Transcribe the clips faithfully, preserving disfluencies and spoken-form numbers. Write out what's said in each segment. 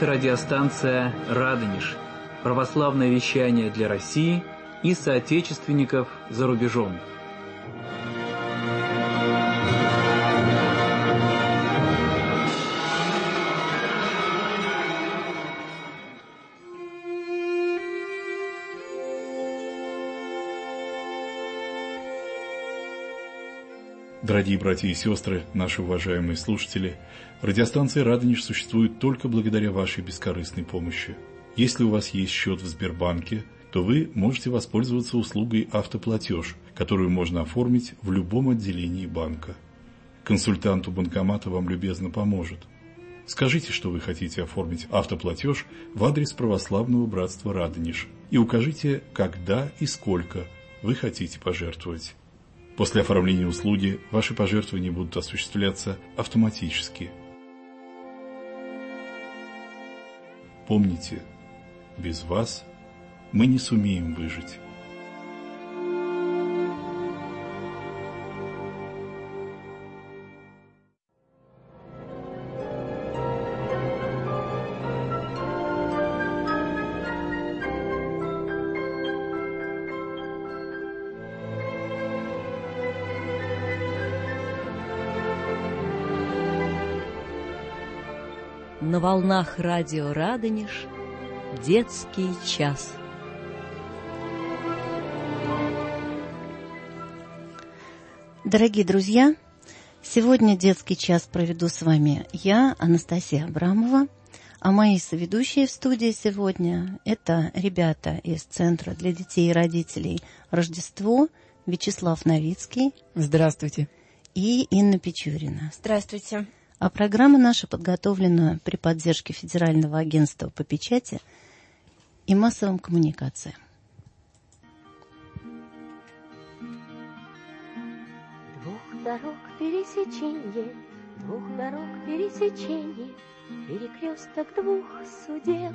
Это радиостанция «Радонеж», православное вещание для России и соотечественников за рубежом. Дорогие братья и сестры, наши уважаемые слушатели, радиостанция «Радонеж» существует только благодаря вашей бескорыстной помощи. Если у вас есть счет в Сбербанке, то вы можете воспользоваться услугой «Автоплатеж», которую можно оформить в любом отделении банка. Консультант у банкомата вам любезно поможет. Скажите, что вы хотите оформить автоплатеж в адрес православного братства «Радонеж» и укажите, когда и сколько вы хотите пожертвовать. После оформления услуги ваши пожертвования будут осуществляться автоматически. Помните, без вас мы не сумеем выжить. На волнах радио «Радонеж» детский час. Дорогие друзья, сегодня детский час проведу с вами я, Анастасия Абрамова, а мои соведущие в студии сегодня – это ребята из Центра для детей и родителей «Рождество», Вячеслав Новицкий. Здравствуйте. И Инна Печурина. Здравствуйте. А программа наша подготовлена при поддержке Федерального агентства по печати и массовым коммуникациям. Двух дорог пересеченье, двух дорог пересеченье, перекресток двух судеб.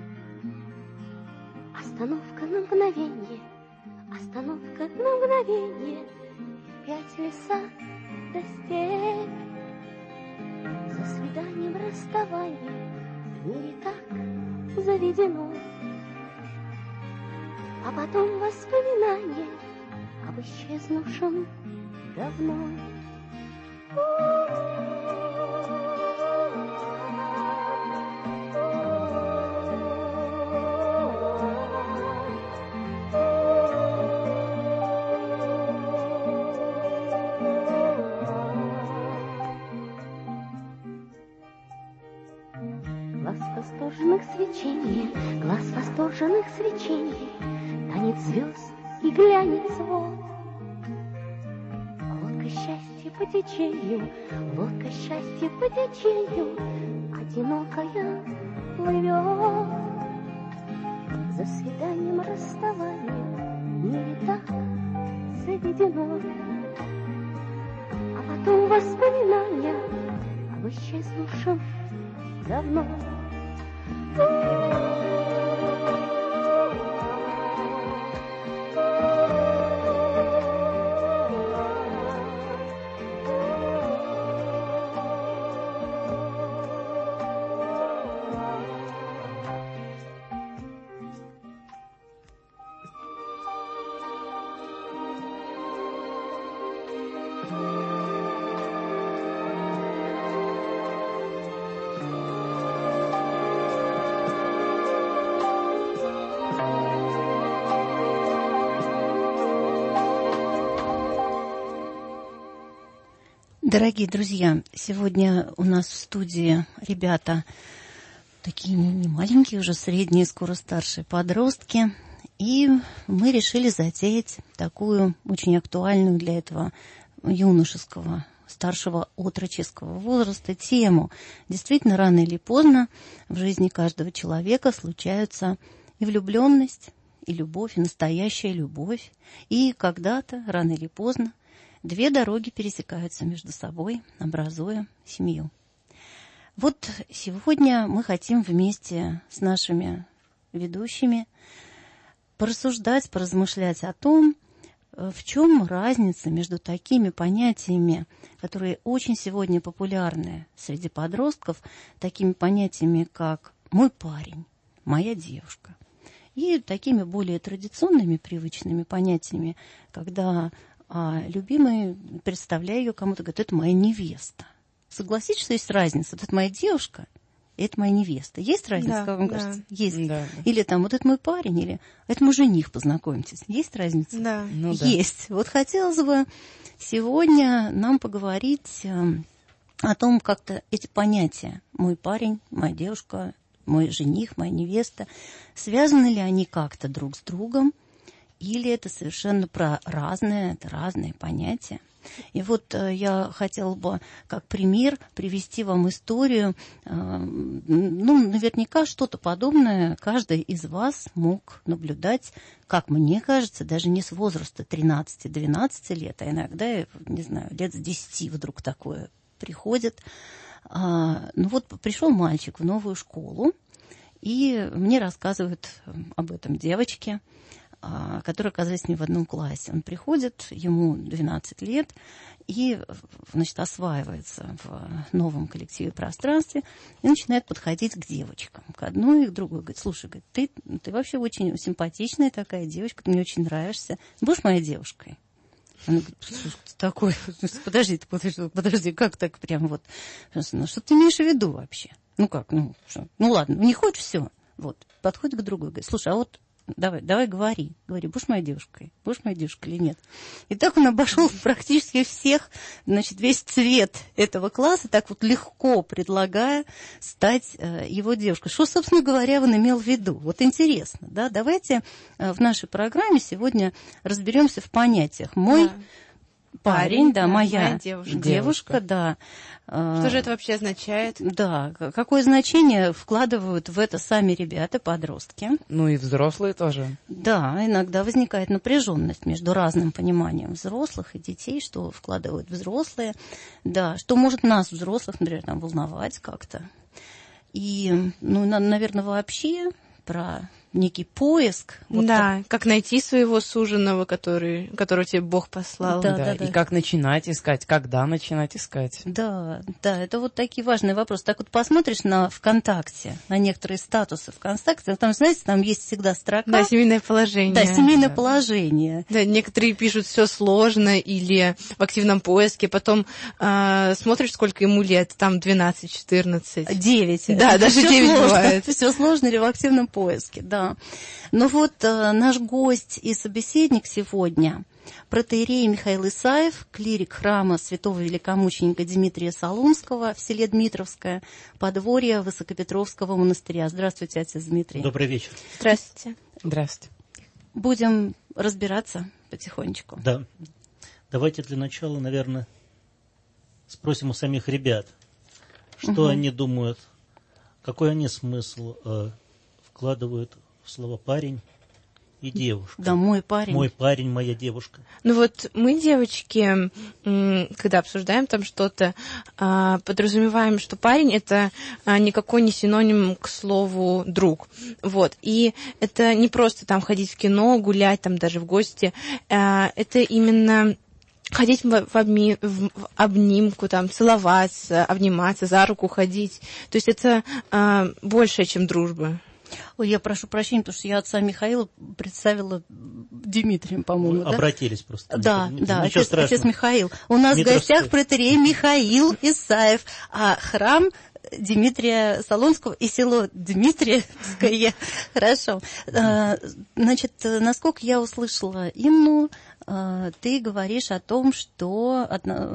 Остановка на мгновенье, остановка на мгновенье, пять леса до степь. За свиданием расставание в мире так заведено, а потом воспоминания об исчезнувшем давно. Восторженных свечений, глаз восторженных свечений, танец звезд и глянец вод. Лодка счастья по течению, лодка счастья по течению, одинокая плывет. За свиданием расставанием в мире так заведено, а потом воспоминания об исчезнувшем давно. Дорогие друзья, сегодня у нас в студии ребята такие не маленькие, уже средние, скоро старшие подростки. И мы решили затеять такую очень актуальную для этого юношеского, старшего отроческого возраста тему. Действительно, рано или поздно в жизни каждого человека случаются и влюбленность, и любовь, и настоящая любовь. И когда-то, рано или поздно, две дороги пересекаются между собой, образуя семью. Вот сегодня мы хотим вместе с нашими ведущими порассуждать, поразмышлять о том, в чем разница между такими понятиями, которые очень сегодня популярны среди подростков, такими понятиями, как мой парень, моя девушка. И такими более традиционными, привычными понятиями, когда а, любимый, представляя ее кому-то, говорит, это моя невеста. Согласитесь, что есть разница? Вот это моя девушка, и это моя невеста. Есть разница, Да, как вам да. кажется? Есть. Да. Или там, вот это мой парень, или это мой жених, познакомьтесь. Есть разница? Да. Ну, да. Есть. Вот хотелось бы сегодня нам поговорить э, о том, как-то эти понятия «мой парень», «моя девушка», «мой жених», «моя невеста», связаны ли они как-то друг с другом, или это совершенно про разные, это разные понятия. И вот э, я хотела бы как пример привести вам историю. Э, ну, наверняка что-то подобное каждый из вас мог наблюдать, как мне кажется, даже не с возраста тринадцати-двенадцати лет, а иногда, не знаю, лет с десяти вдруг такое приходит. А, ну вот пришел мальчик в новую школу, и мне рассказывают об этом девочке, который оказались с ним в одном классе. Он приходит, ему двенадцать лет, и, значит, осваивается в новом коллективе пространстве и начинает подходить к девочкам, к одной и к другой. Говорит, слушай, говорит, ты, ты вообще очень симпатичная такая девочка, ты мне очень нравишься. Будешь моей девушкой? Она говорит, что ты такой? Подожди, подожди, подожди, как так прям вот? Ну, что ты имеешь в виду вообще? Ну как, ну, что? Ну ладно, не хочешь, все. Вот, подходит к другой, говорит, слушай, а вот Давай, давай говори. Говори, будешь моей девушкой? Будешь моей девушкой или нет? И так он обошел практически всех, значит, весь цвет этого класса, так вот легко предлагая стать э, его девушкой. Что, собственно говоря, он имел в виду? Вот интересно, да? Давайте э, в нашей программе сегодня разберемся в понятиях. Мой... Да. Парень, да, да, моя, моя девушка. девушка, да. Что же это вообще означает? Да, какое значение вкладывают в это сами ребята, подростки. Ну и взрослые тоже. Да, иногда возникает напряженность между разным пониманием взрослых и детей, что вкладывают взрослые, да, что может нас, взрослых, например, там, волновать как-то. И, ну, наверное, вообще про некий поиск. Вот да, так. как найти своего суженого, который, которого тебе Бог послал. Да, Да, да, и да. как начинать искать, когда начинать искать. Да, да, это вот такие важные вопросы. Так вот посмотришь на ВКонтакте, на некоторые статусы ВКонтакте, там, знаете, там есть всегда строка. Да, семейное положение. Да, семейное Да. положение. Да, некоторые пишут все сложно или в активном поиске, потом э, смотришь, сколько ему лет, там двенадцать-четырнадцать. Девять. Да, даже Всё девять сложно. бывает. Все сложно или в активном поиске, да. Ну вот э, наш гость и собеседник сегодня протоиерей Михаил Исаев, клирик храма святого великомученика Дмитрия Солунского в селе Дмитровское, подворье Высокопетровского монастыря. Здравствуйте, отец Дмитрий. Добрый вечер. Здравствуйте. Здравствуйте. Будем разбираться потихонечку. Да. Давайте для начала, наверное, спросим у самих ребят, что Угу. они думают, какой они смысл э, вкладывают в слово «парень» и «девушка». Да, мой парень. Мой парень, моя девушка. Ну вот мы, девочки, м, когда обсуждаем там что-то, а, подразумеваем, что парень — это а, никакой не синоним к слову «друг». Вот. И это не просто там ходить в кино, гулять, там даже в гости. А, это именно ходить в, в, обми, в, в обнимку, там, целоваться, обниматься, за руку ходить. То есть это а, больше, чем дружба. Ой, я прошу прощения, потому что я отца Михаила представила Дмитрием, по-моему, Вы да? обратились просто. Да, Ничего да, отец, отец, отец Михаил. У нас в Дмитровская. гостях протоиерей Михаил Исаев, а храм Дмитрия Солунского и село Дмитриевское. Хорошо. Значит, насколько я услышала Инну, ты говоришь о том, что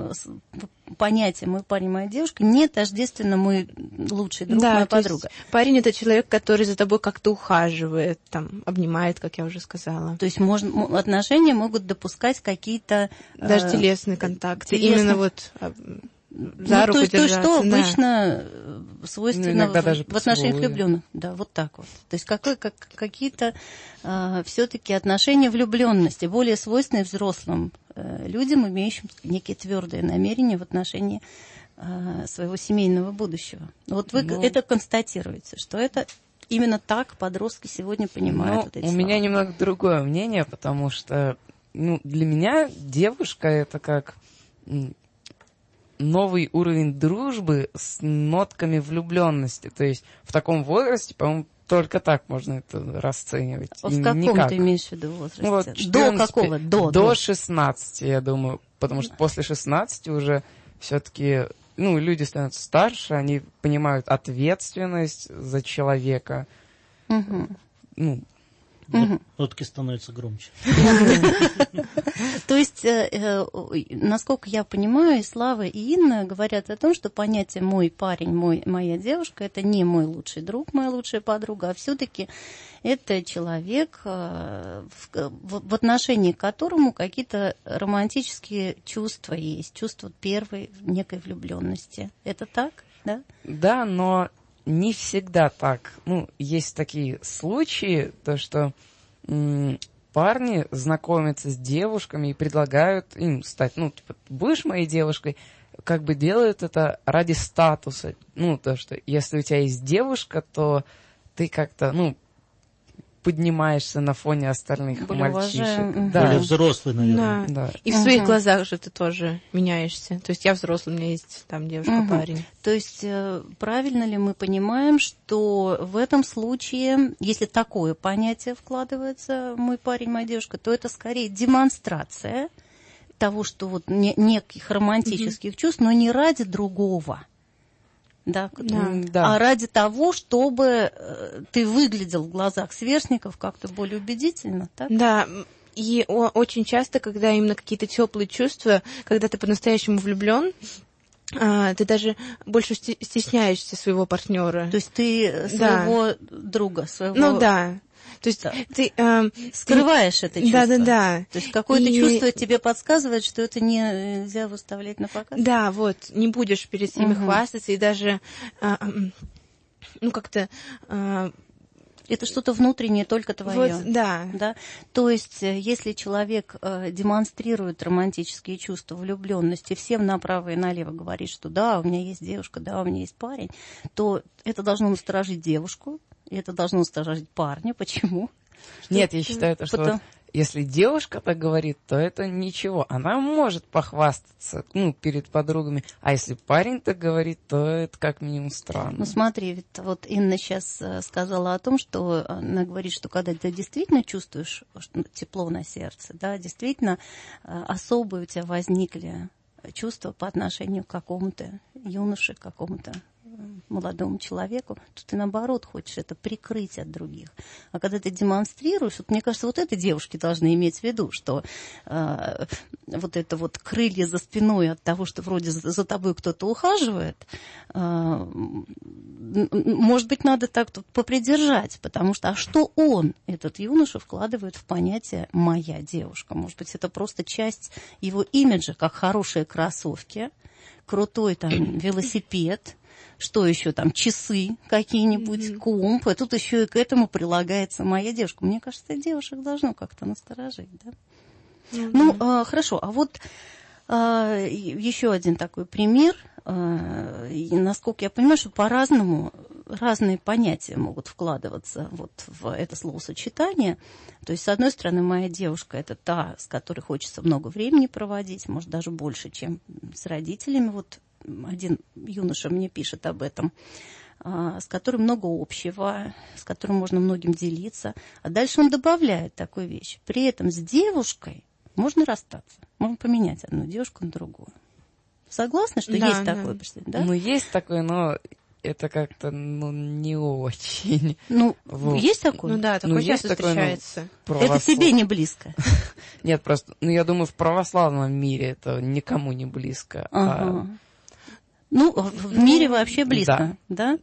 понятие «мой парень, моя девушка» не тождественно «мой лучший друг, Да, моя то есть подруга». парень — это человек, который за тобой как-то ухаживает, там, обнимает, как я уже сказала. То есть можно, отношения могут допускать какие-то... Даже э, телесные контакты. телесные- Именно вот а, за ну, руку то, есть, то, держаться. что да. обычно свойственно Ну, иногда в, даже в отношениях поцелуи. влюбленных. Да, вот так вот. То есть какой, как, какие-то э, все-таки отношения влюбленности, более свойственные взрослым э, людям, имеющим некие твердые намерения в отношении э, своего семейного будущего. Вот вы Ну, это констатируете, что это именно так подростки сегодня понимают Ну, вот эти у слова. меня немного другое мнение, потому что ну, для меня девушка это как... м, новый уровень дружбы с нотками влюбленности. То есть в таком возрасте, по-моему, только так можно это расценивать. А И в каком никак. ты имеешь в виду возрасте? Ну, вот До четырнадцать, какого? До, до до. шестнадцати, я думаю. Потому что после шестнадцати уже все-таки, ну, люди становятся старше, они понимают ответственность за человека. Угу. Ну, Нот- Нотки становятся громче. То есть, э, э, насколько я понимаю, и Слава, и Инна говорят о том, что понятие «мой парень», мой, «моя девушка» — это не мой лучший друг, моя лучшая подруга, а все-таки это человек, э, в, в, в отношении к которому какие-то романтические чувства есть, чувства первой некой влюбленности. Это так, да? да, но не всегда так. Ну, есть такие случаи, то что м- парни знакомятся с девушками и предлагают им стать, ну, типа, будешь моей девушкой, как бы делают это ради статуса. Ну, то, что если у тебя есть девушка, то ты как-то, ну, поднимаешься на фоне остальных Более мальчишек. уважаем, Да. Более взрослый, наверное. Да. Да. И в своих Мгм. глазах же ты тоже меняешься. То есть я взрослый, у меня есть там девушка, Мгм. парень. То есть э, правильно ли мы понимаем, что в этом случае, если такое понятие вкладывается «мой парень, моя девушка», то это скорее демонстрация того, что вот не- неких романтических чувств, но не ради другого, да, Да. М, да. а ради того, чтобы э, ты выглядел в глазах сверстников как-то более убедительно, так? Да, и о- очень часто, когда именно какие-то теплые чувства, когда ты по-настоящему влюблен, а, ты даже больше сте- стесняешься своего партнера. То есть ты Да. своего друга, своего... Ну да. То есть Да. ты... эм, Скрываешь это чувство. Да, да, да. То есть какое-то И- чувство тебе подсказывает, что это не, нельзя выставлять на показ. Да, вот, не будешь перед всеми Мгм. хвастаться, и даже, а, м, ну, как-то... а, Это что-то внутреннее, только твое. вот, да. Да? То есть, э, если человек э, демонстрирует романтические чувства, влюбленности, всем направо и налево говорит, что да, у меня есть девушка, да, у меня есть парень, то это должно насторожить девушку, и это должно насторожить парня. Почему? Нет, я считаю, то, что Потом- вот если девушка так говорит, то это ничего. Она может похвастаться, ну, перед подругами. А если парень так говорит, то это как минимум странно. Ну смотри, ведь вот Инна сейчас сказала о том, что она говорит, что когда ты действительно чувствуешь что тепло на сердце, да, действительно э, особые у тебя возникли чувства по отношению к какому-то юноше, к какому-то молодому человеку, то ты, наоборот, хочешь это прикрыть от других. А когда ты демонстрируешь, вот, мне кажется, вот это девушки должны иметь в виду, что э, вот это вот крылья за спиной от того, что вроде за, за тобой кто-то ухаживает, э, может быть, надо так тут попридержать, потому что, а что он, этот юноша, вкладывает в понятие «моя девушка»? Может быть, это просто часть его имиджа, как хорошие кроссовки, крутой там велосипед, что еще там, часы какие-нибудь, mm-hmm. комп, и тут еще и к этому прилагается моя девушка. Мне кажется, девушек должно как-то насторожить, да? Mm-hmm. Ну, а, хорошо, а вот а, еще один такой пример. А, и, насколько я понимаю, что по-разному разные понятия могут вкладываться вот в это словосочетание. То есть, с одной стороны, моя девушка – это та, с которой хочется много времени проводить, может, даже больше, чем с родителями. Вот один юноша мне пишет об этом, с которым много общего, с которым можно многим делиться. А дальше он добавляет такую вещь. При этом с девушкой можно расстаться, можно поменять одну девушку на другую. Согласны, что да, есть да. такое? Да? Ну, есть такое, но это как-то, ну, не очень. Ну, вот. Есть такое? Ну да, такое ну, часто такое, встречается. Ну, это тебе не близко? Нет, просто, ну, я думаю, в православном мире это никому не близко. Ага. А... Ну, в мире вообще близко, да? да?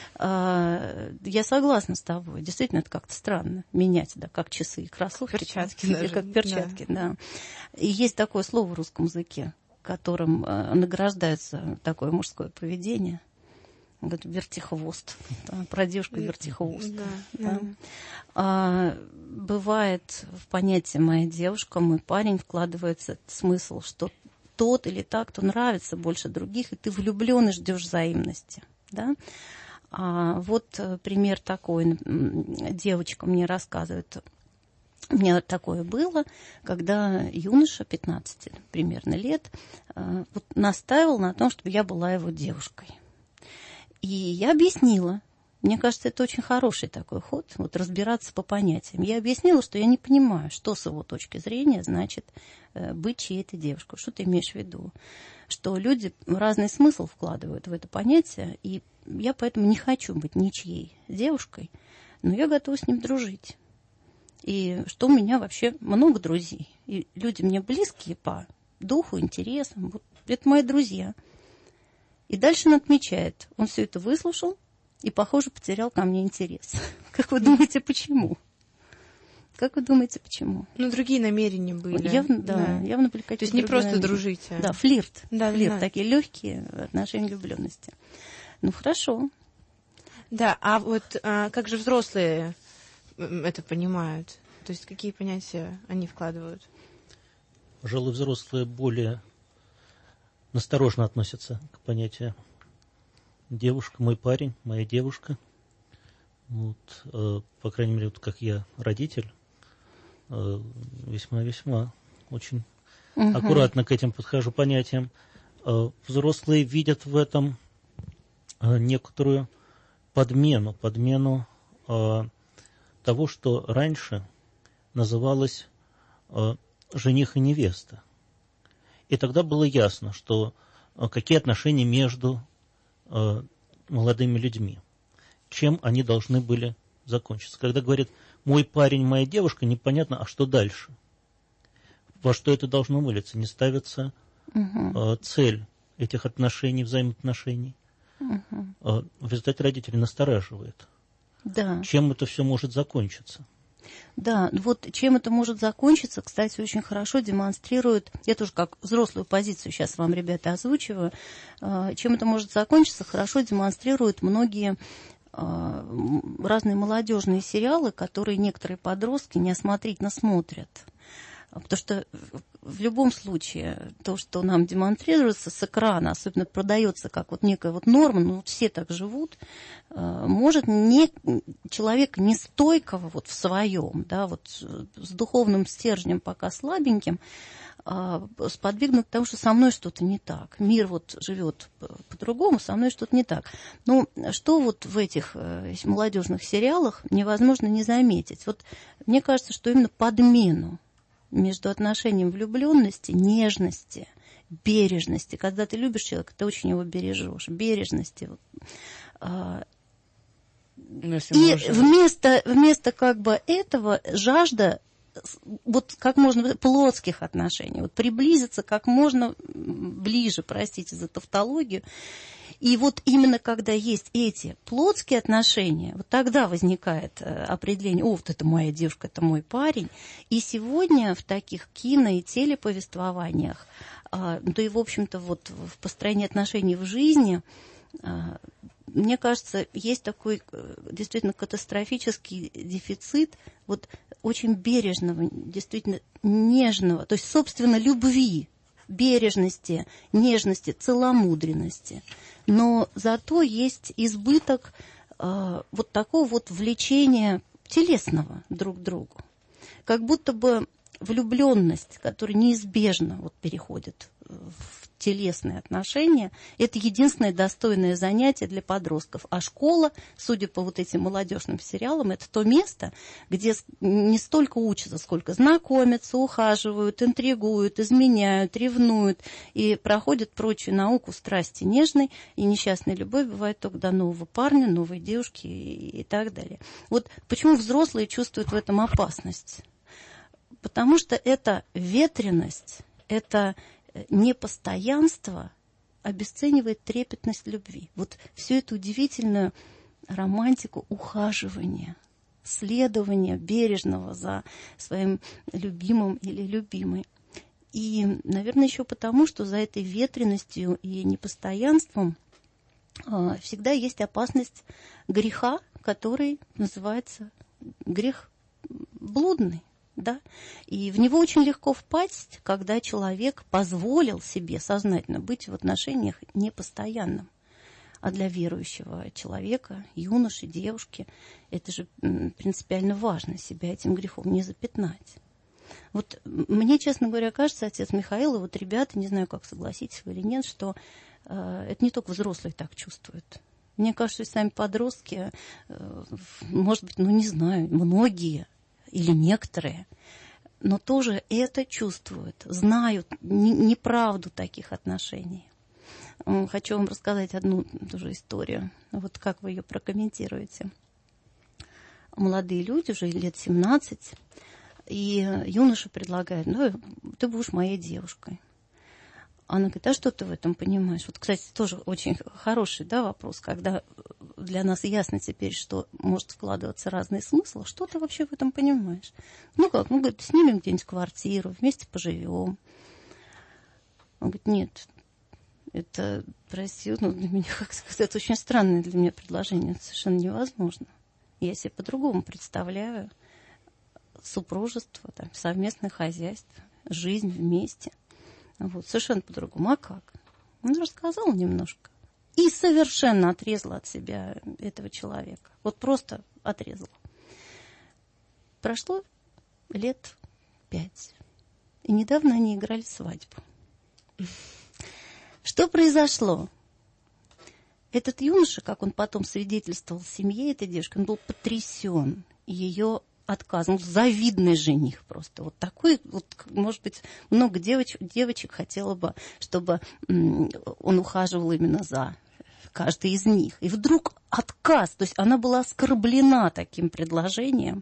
А, я согласна с тобой. Действительно, это как-то странно. Менять, да, как часы и кроссовки. Перчатки или даже. Как перчатки, да. да. И есть такое слово в русском языке, которым а, награждается такое мужское поведение. Говорит, вертихвост. Да, про девушку вертихвост. Да, да. да. А, бывает в понятие «моя девушка», «мой парень» вкладывается смысл, что тот или та, кто нравится больше других, и ты влюблен и ждешь взаимности. Да? А вот пример такой. Девочка мне рассказывает У меня такое было, когда юноша, пятнадцати примерно лет, вот настаивал на том, чтобы я была его девушкой. И я объяснила. Мне кажется, это очень хороший такой ход, вот разбираться по понятиям. Я объяснила, что я не понимаю, что с его точки зрения значит быть чьей-то девушкой. Что ты имеешь в виду? Что люди разный смысл вкладывают в это понятие, и я поэтому не хочу быть ничьей девушкой, но я готова с ним дружить. И что у меня вообще много друзей. И люди мне близкие по духу, интересам. Вот это мои друзья. И дальше он отмечает. Он все это выслушал и, похоже, потерял ко мне интерес. Как вы думаете, почему? Как вы думаете, почему? Ну, другие намерения были. Явно, да, да. Явно были какие-то. То есть не просто намерения. дружить. А... Да, флирт. Да, флирт. да. Такие легкие отношения влюбленности. Ну, хорошо. Да, а вот а, как же взрослые это понимают? То есть какие понятия они вкладывают? Пожалуй, взрослые более насторожно относятся к понятию девушка, мой парень, моя девушка. Вот, э, по крайней мере, вот как я родитель, э, весьма-весьма очень угу. аккуратно к этим подхожу понятиям. Э, взрослые видят в этом э, некоторую подмену, подмену э, того, что раньше называлось э, жених и невеста. И тогда было ясно, что э, какие отношения между э, молодыми людьми, чем они должны были закончиться. Когда говорят «мой парень, моя девушка», непонятно, а что дальше? Во что это должно вылиться? Не ставится угу. э, цель этих отношений, взаимоотношений. Угу. Э, в результате родители настораживают. Да. Чем это все может закончиться? Да, вот чем это может закончиться, кстати, очень хорошо демонстрирует, я тоже как взрослую позицию сейчас вам, ребята, озвучиваю, чем это может закончиться, хорошо демонстрируют многие разные молодежные сериалы, которые некоторые подростки неосмотрительно смотрят. Потому что в любом случае то, что нам демонстрируется с экрана, особенно продается как вот некая вот норма, ну все так живут, может не, человека нестойкого вот в своем, да, вот с духовным стержнем пока слабеньким, сподвигнуть к тому, что со мной что-то не так. Мир вот живет по-другому, со мной что-то не так. Ну, что вот в этих молодежных сериалах невозможно не заметить? Вот мне кажется, что именно подмену между отношением влюбленности, нежности, бережности. Когда ты любишь человека, ты очень его бережешь. Бережности. Ну, и вместо, вместо как бы этого жажда вот как можно плотских отношений, вот приблизиться как можно ближе, простите за тавтологию. И вот именно когда есть эти плотские отношения, вот тогда возникает определение: о, вот это моя девушка, это мой парень. И сегодня в таких кино- и телеповествованиях, да и, в общем-то, вот в построении отношений в жизни, мне кажется, есть такой действительно катастрофический дефицит вот очень бережного, действительно нежного, то есть, собственно, любви, бережности, нежности, целомудренности. Но зато есть избыток э, вот такого вот влечения телесного друг к другу. Как будто бы влюбленность, которая неизбежно вот переходит в телесные отношения, это единственное достойное занятие для подростков. А школа, судя по вот этим молодежным сериалам, это то место, где не столько учатся, сколько знакомятся, ухаживают, интригуют, изменяют, ревнуют и проходят прочую науку страсти нежной, и несчастная любовь бывает только до нового парня, новой девушки и, и так далее. Вот почему взрослые чувствуют в этом опасность? Потому что это ветренность, это непостоянство обесценивает трепетность любви. Вот всю эту удивительную романтику ухаживания, следования бережного за своим любимым или любимой. И, наверное, еще потому, что за этой ветренностью и непостоянством всегда есть опасность греха, который называется грех блудный. Да? И в него очень легко впасть, когда человек позволил себе сознательно быть в отношениях непостоянным. А для верующего человека, юноши, девушки, это же принципиально важно себя этим грехом не запятнать. Вот мне, честно говоря, кажется, отец Михаил, и вот ребята, не знаю, как согласитесь вы или нет, что э, это не только взрослые так чувствуют. Мне кажется, что сами подростки, э, может быть, ну не знаю, многие или некоторые, но тоже это чувствуют, знают неправду таких отношений. Хочу вам рассказать одну тоже историю. Вот как вы ее прокомментируете. Молодые люди, уже лет семнадцать, и юноша предлагает: ну, ты будешь моей девушкой. Она говорит: а что ты в этом понимаешь? Вот, кстати, тоже очень хороший, да, вопрос, когда для нас ясно теперь, что может вкладываться разные смыслы. Что ты вообще в этом понимаешь? Ну как? Ну, говорит, снимем где-нибудь квартиру, вместе поживем. Он говорит: нет, это, прости, ну, для меня, как сказать, это очень странное для меня предложение. Это совершенно невозможно. Я себе по-другому представляю супружество, там, совместное хозяйство, жизнь вместе. Вот, совершенно по-другому. А как? Он рассказал немножко. И совершенно отрезала от себя этого человека. Вот просто отрезала. Прошло лет пять. И недавно они играли свадьбу. Что произошло? Этот юноша, как он потом свидетельствовал семье этой девушки, он был потрясен ее отказом. Завидный жених просто. Вот такой, вот, может быть, много девочек, девочек хотело бы, чтобы м, он ухаживал именно за каждой из них. И вдруг отказ. То есть она была оскорблена таким предложением.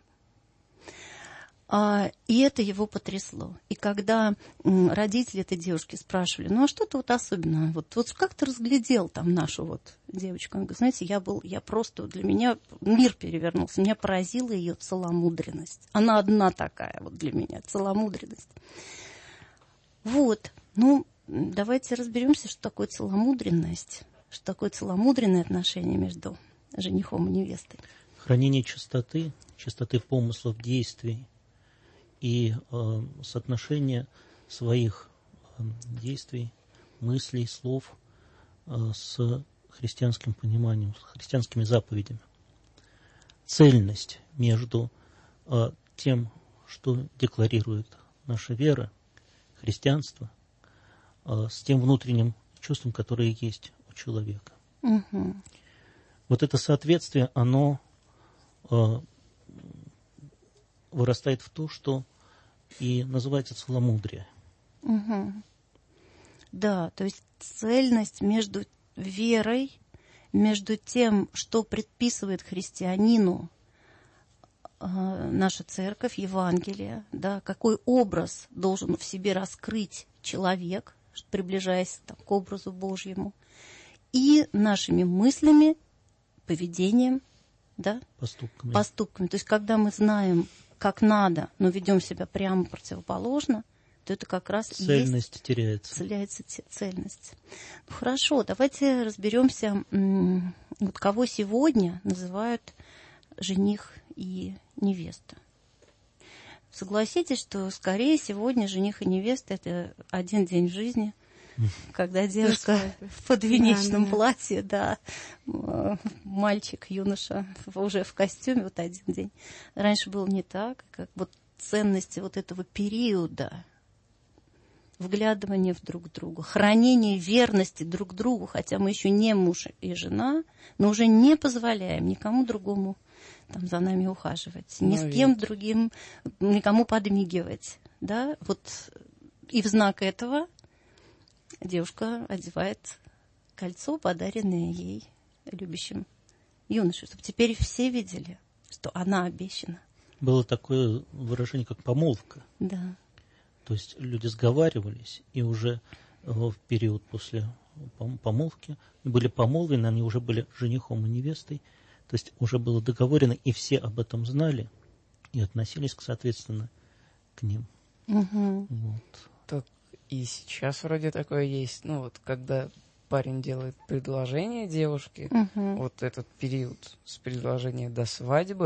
А, и это его потрясло. И когда м, родители этой девушки спрашивали: ну а что-то вот особенное, вот, вот как ты разглядел там нашу вот девочку? Он говорит: знаете, я был, я просто, для меня мир перевернулся, меня поразила ее целомудренность. Она одна такая вот для меня, целомудренность. Вот, ну, давайте разберемся, что такое целомудренность, что такое целомудренное отношение между женихом и невестой. Хранение чистоты, чистоты помыслов, действий и э, соотношение своих э, действий, мыслей, слов э, с христианским пониманием, с христианскими заповедями. Цельность между э, тем, что декларирует наша вера, христианство, э, с тем внутренним чувством, которое есть у человека. Угу. Вот это соответствие, оно э, вырастает в то, что и называется целомудрие. Угу. Да, то есть цельность между верой, между тем, что предписывает христианину э, наша церковь, Евангелие, да, какой образ должен в себе раскрыть человек, приближаясь там, к образу Божьему, и нашими мыслями, поведением, да, поступками. поступками. То есть, когда мы знаем, как надо, но ведем себя прямо противоположно, то это как раз цельность и есть, теряется. Теряется цельность. Ну, хорошо, давайте разберемся, вот кого сегодня называют жених и невеста. Согласитесь, что скорее сегодня жених и невеста — это один день в жизни, когда девушка в подвенечном платье, да, мальчик, юноша уже в костюме, вот один день. Раньше было не так, как вот ценности вот этого периода, вглядывание в друг друга, хранение верности друг другу, хотя мы еще не муж и жена, но уже не позволяем никому другому там за нами ухаживать, ни с кем другим, никому подмигивать, да, вот и в знак этого девушка одевает кольцо, подаренное ей любящим юношей, чтобы теперь все видели, что она обещана. Было такое выражение, как помолвка. Да. То есть люди сговаривались, и уже в период после помолвки были помолвлены, они уже были женихом и невестой, то есть уже было договорено, и все об этом знали, и относились, соответственно, к ним. Угу. Вот. Так и сейчас вроде такое есть, ну вот когда парень делает предложение девушке, угу. вот этот период с предложения до свадьбы,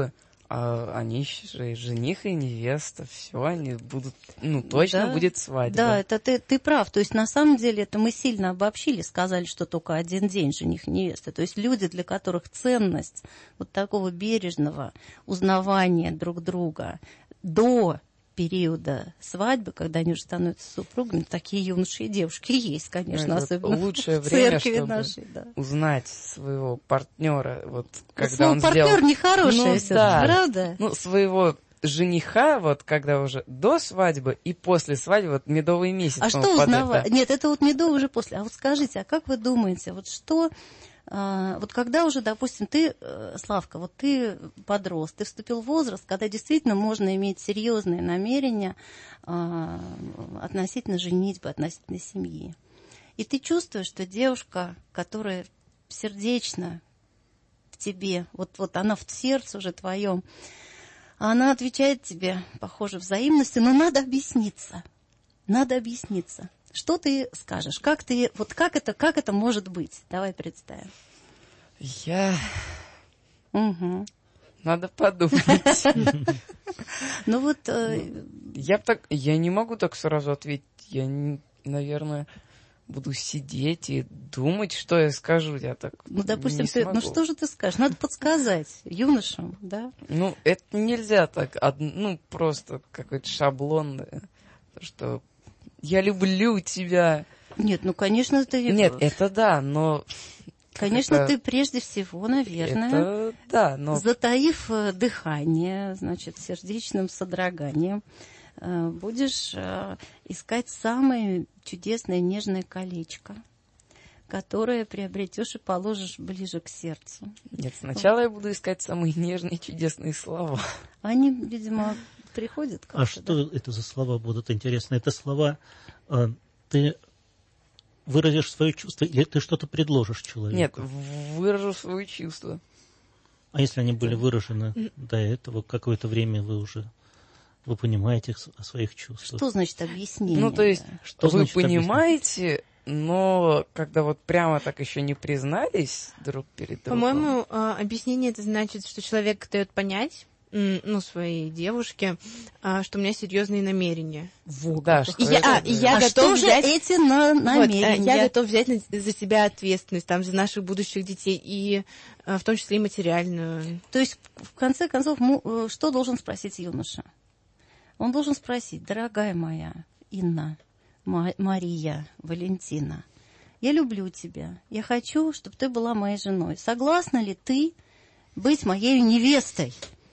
А они же жених и невеста, все, они будут, ну, точно Да, будет свадьба. Да, это ты, ты прав. То есть, на самом деле, это мы сильно обобщили, сказали, что только один день жених и невеста. То есть, люди, для которых ценность вот такого бережного узнавания друг друга до периода свадьбы, когда они уже становятся супругами, такие юноши и девушки есть, конечно, Ну, особенно лучшее в время, церкви чтобы нашей. Да. узнать своего партнера, вот когда Слово он партнер сделал... нехорошее, ну, всё-таки, да. правда? Ну, своего жениха, вот когда уже до свадьбы и после свадьбы, вот медовый месяц. А что попадает, узнавать? да. Нет, это вот медовый уже после. А вот скажите, а как вы думаете, вот что... А, вот когда уже, допустим, ты, Славка, вот ты подрос, ты вступил в возраст, когда действительно можно иметь серьезные намерения а, относительно женитьбы, относительно семьи. И ты чувствуешь, что девушка, которая сердечно в тебе, вот, вот она в сердце уже твоем, она отвечает тебе, похоже, взаимностью, но надо объясниться. Надо объясниться. Что ты скажешь? Как ты, вот как это, как это может быть? Давай представим. Я... Угу. Надо подумать. Ну вот... Я так, я не могу так сразу ответить. Я, наверное, буду сидеть и думать, что я скажу. Я так Ну, допустим, не ты, смогу. ну что же ты скажешь? Надо подсказать юношам, да? Ну, это нельзя так, од- ну, просто какой-то шаблон, что я люблю тебя. Нет, ну, конечно, ты... Нет, это да, но... Конечно, это, ты прежде всего, наверное, это, да, но... затаив дыхание, значит, сердечным содроганием, будешь искать самое чудесное нежное колечко, которое приобретешь и положишь ближе к сердцу. Нет, сначала я буду искать самые нежные чудесные слова. Они, видимо, приходят как-то. А что да? Это за слова будут интересны? Это слова... Э, ты выразишь свое чувство или ты что-то предложишь человеку? Нет, выражу свои чувства. А если они были выражены до этого, какое-то время вы уже... Вы понимаете о своих чувствах. Что значит объяснение? Ну, то есть, да? Что вы значит понимаете, но когда вот прямо так еще не признались друг перед другом... По-моему, объяснение это значит, что человек дает понять, ну, своей девушке, что у меня серьезные намерения. Вот, да, что И я, это, а, и я а готов что взять... же эти на, намерения? Вот, я готов взять на, за себя ответственность, там, за наших будущих детей, и в том числе и материальную. То есть, в конце концов, му, что должен спросить юноша? Он должен спросить: дорогая моя Инна, Ма- Мария, Валентина, я люблю тебя, я хочу, чтобы ты была моей женой. Согласна ли ты быть моей невестой?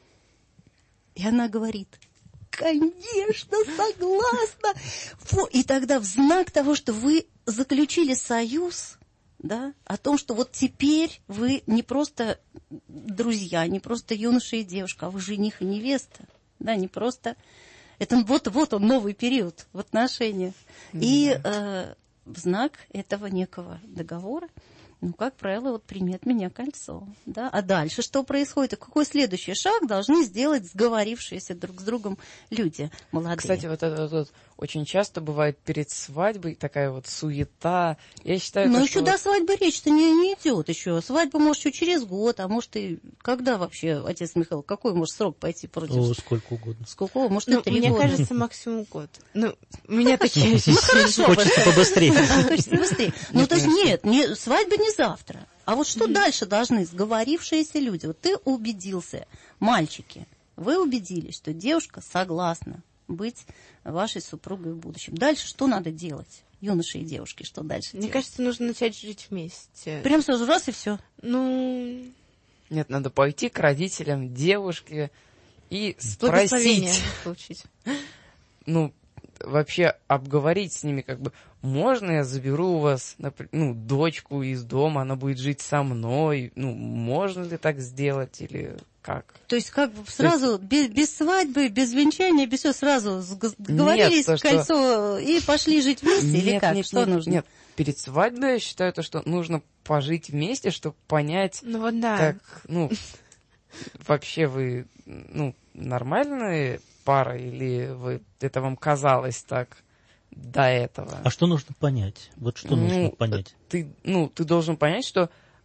И она говорит: конечно, согласна. Фу. И тогда в знак того, что вы заключили союз, да, о том, что вот теперь вы не просто друзья, не просто юноша и девушка, а вы жених и невеста, да, не просто... Это вот, вот он, новый период в отношениях. Mm-hmm. И э, в знак этого некого договора, ну, как правило, вот прими от меня кольцо. Да? А дальше что происходит? И какой следующий шаг должны сделать сговорившиеся друг с другом люди молодые? Кстати, вот это вот очень часто бывает перед свадьбой такая вот суета. Я считаю, Но то, еще что до вот... свадьбы речь-то не, не идет еще. Свадьба может еще через год, а может и... Когда вообще, отец Михаил, какой может срок пойти против? О, сколько угодно. Сколько? Может, Ну, и три мне года. кажется, максимум год. Ну, у меня такие ощущения. Хочется побыстрее. Хочется быстрее. Ну, то есть нет, не, свадьба не завтра. А вот что дальше должны сговорившиеся люди? Вот ты убедился, мальчики, вы убедились, что девушка согласна быть вашей супругой в будущем. Дальше что надо делать? Юноши и девушки, что дальше Мне делать? кажется, нужно начать жить вместе. Прям сразу раз и все. Ну, Нет, надо пойти к родителям девушки и благословение спросить, получить. ну, вообще обговорить с ними, как бы, можно я заберу у вас, напр- ну, дочку из дома, она будет жить со мной, ну, можно ли так сделать или как? То есть как бы сразу, без, без свадьбы, без венчания, без всего, сразу договорились, то, что- кольцо, и пошли жить вместе, или Нет, как? нет, Что нет, нужно? нет. Перед свадьбой я считаю то, что нужно пожить вместе, чтобы понять, Ну вот да. как, ну, вообще вы, ну, нормальная пара или вы, это вам казалось так до этого? А что нужно понять? Вот что нужно Ну, понять? Ты, ну, ты должен понять, что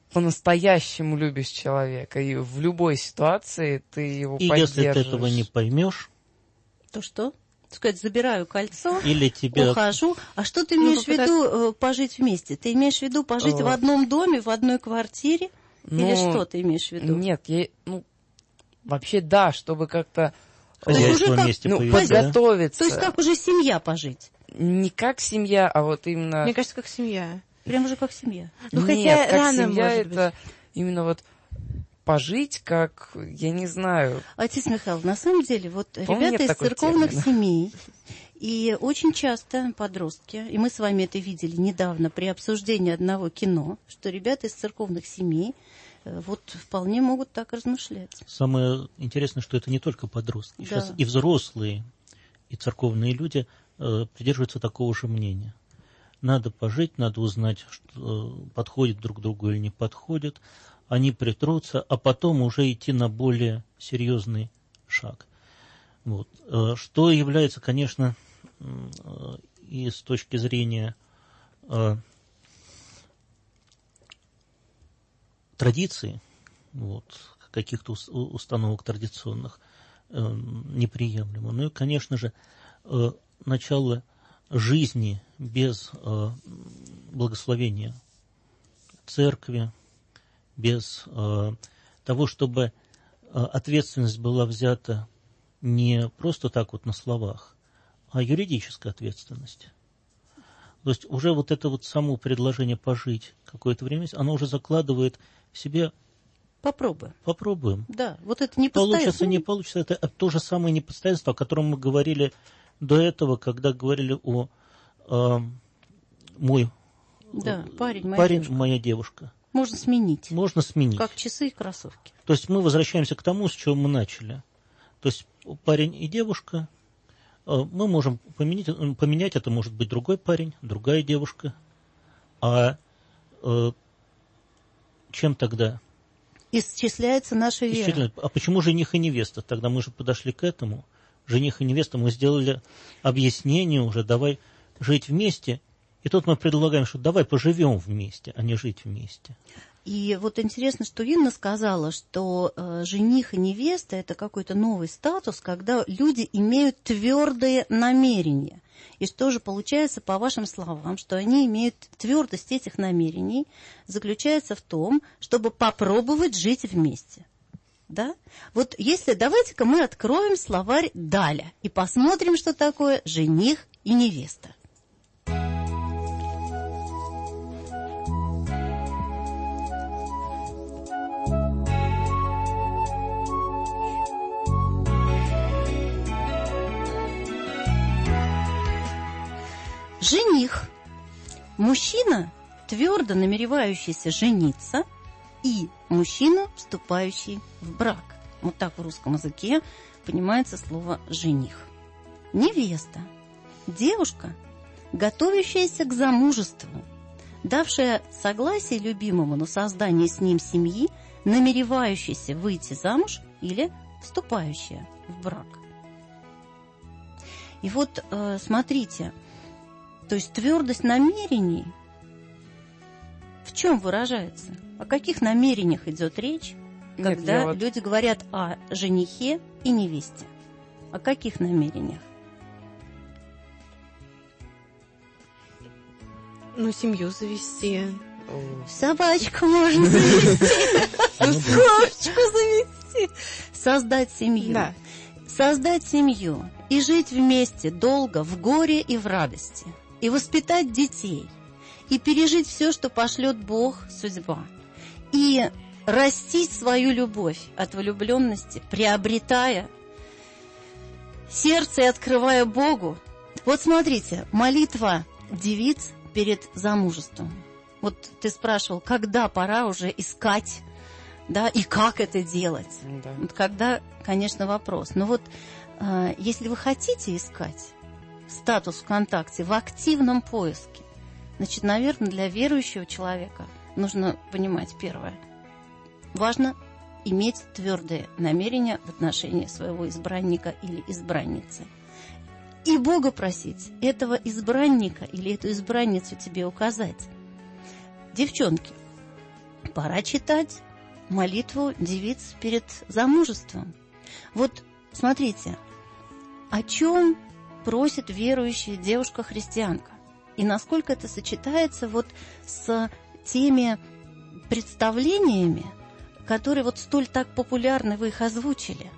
по-настоящему любишь человека, и в любой ситуации ты его И поддерживаешь. если ты этого не поймешь, То что? Сказать, забираю кольцо, или тебе... ухожу. А что ты имеешь Ну, в виду э, пожить вместе? Ты имеешь в виду пожить Э, в одном доме, в одной квартире? Или Ну, что ты имеешь в виду? Нет, я, ну, вообще да, чтобы как-то уже Хозяйство как- вместе ну, появится, да? подготовиться. То есть как уже семья пожить? Не как семья, а вот именно... Мне кажется, как семья. Прям уже как семья. Ну, Нет, хотя как рано, семья может быть. это именно вот пожить, как, я не знаю, Отец Михаил, на самом деле, вот По-моему, ребята нет из такого церковных термина. семей, и очень часто подростки, и мы с вами это видели недавно при обсуждении одного кино, что ребята из церковных семей э, вот вполне могут так размышлять. Самое интересное, что это не только подростки. Да. Сейчас и взрослые, и церковные люди э, придерживаются такого же мнения. Надо пожить, надо узнать, что э, подходит друг к другу или не подходит. Они притрутся, а потом уже идти на более серьезный шаг. Вот. Э, Что является, конечно, м, э, и с точки зрения э, традиции, вот, каких-то ус- у- установок традиционных, э, неприемлемо. Ну и, конечно же, э, начало жизни без э, благословения церкви, без э, того, чтобы э, ответственность была взята не просто так вот на словах, а юридическая ответственность. То есть уже вот это вот само предложение пожить какое-то время, оно уже закладывает в себе, Попробуем. попробуем. Да, вот это не Получится, не получится, это то же самое непостоянство, о котором мы говорили до этого, когда говорили о э, мой Да, парень, моя парень, девушка. моя девушка. Можно сменить, Можно сменить. как часы и кроссовки. То есть мы возвращаемся к тому, с чего мы начали. То есть парень и девушка, э, мы можем поменять, э, поменять, это может быть другой парень, другая девушка. А э, чем тогда? Исчисляется наша вера. Исчисленно. А почему жених и невеста? Тогда мы же подошли к этому. Жених и невеста, мы сделали объяснение уже, давай жить вместе. И тут мы предлагаем, что давай поживем вместе, а не жить вместе. И вот интересно, что Инна сказала, что э, жених и невеста – это какой-то новый статус, когда люди имеют твердые намерения. И что же получается, по вашим словам, что они имеют твердость этих намерений, заключается в том, чтобы попробовать жить вместе. Да? Вот если давайте-ка мы откроем словарь Даля и посмотрим, что такое жених и невеста. Жених – мужчина, твердо намеревающийся жениться, и мужчина, вступающий в брак. Вот так в русском языке понимается слово «жених». Невеста – девушка, готовящаяся к замужеству, давшая согласие любимому на создание с ним семьи, намеревающаяся выйти замуж или вступающая в брак. И вот э, смотрите, то есть твердость намерений в чем выражается? О каких намерениях идет речь, Нет, когда я вот- люди говорят о женихе и невесте? О каких намерениях? Ну, семью завести. Собачку можно завести, кошечку завести, создать семью. Да. Создать семью и жить вместе долго в горе и в радости, и воспитать детей, и пережить все, что пошлет Бог, судьба, и растить свою любовь от влюбленности, приобретая сердце и открывая Богу. Вот смотрите, молитва девиц перед замужеством. Вот ты спрашивал, когда пора уже искать, да, и как это делать. Да. Вот когда, конечно, вопрос. Но вот э, если вы хотите искать статус ВКонтакте в активном поиске, значит, наверное, для верующего человека нужно понимать первое. Важно иметь твердые намерения в отношении своего избранника или избранницы. И Бога просить этого избранника или эту избранницу тебе указать. Девчонки, пора читать молитву девиц перед замужеством. Вот смотрите, о чем просит верующая девушка-христианка, и насколько это сочетается вот с теми представлениями, которые вот столь так популярны, вы их озвучили.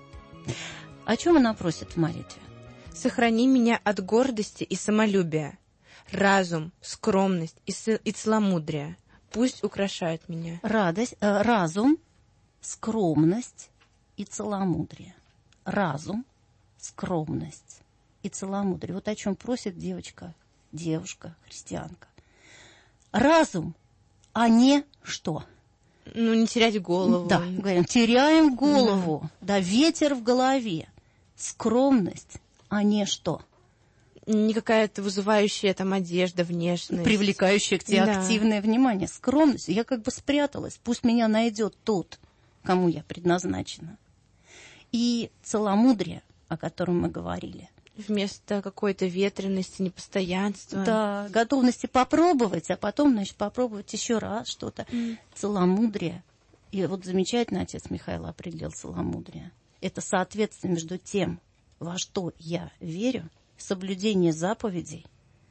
О чем она просит в молитве? «Сохрани меня от гордости и самолюбия, разум, скромность и, с... и целомудрие. Пусть украшают меня». Радость, э, разум, скромность и целомудрие. Разум, скромность и целомудрие. Вот о чем просит девочка, девушка, христианка. Разум, а не что? Ну, не терять голову. Да, говорим, теряем голову. Да, да, ветер в голове. Скромность, а не что? Не какая-то вызывающая там одежда, внешность. Привлекающая к тебе да. активное внимание. Скромность. Я как бы спряталась. Пусть меня найдет тот, кому я предназначена. И целомудрие, о котором мы говорили. Вместо какой-то ветрености, непостоянства. Да, готовности попробовать, а потом, значит, попробовать еще раз что-то. Mm. Целомудрие. И вот замечательно отец Михаил определил целомудрие. Это соответствие между тем, во что я верю, соблюдение заповедей,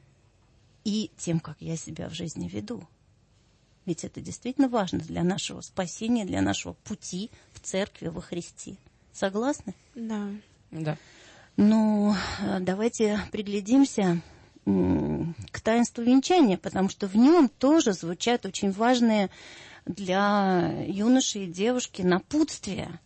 и тем, как я себя в жизни веду. Ведь это действительно важно для нашего спасения, для нашего пути в церкви, во Христе. Согласны? Да. Да. Ну, давайте приглядимся к таинству венчания, потому что в нем тоже звучат очень важные для юноши и девушки напутствия,